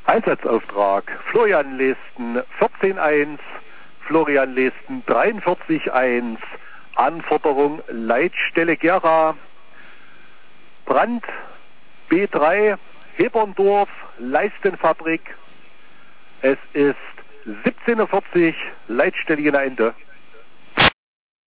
Einsatzauftrag Florian Lesten 14.1, Florian Lesten 43.1, Anforderung Leitstelle Gera, Brand B3, Heberndorf, Leistenfabrik. Es ist 17:40 Uhr, Leitstelle Jena Ende.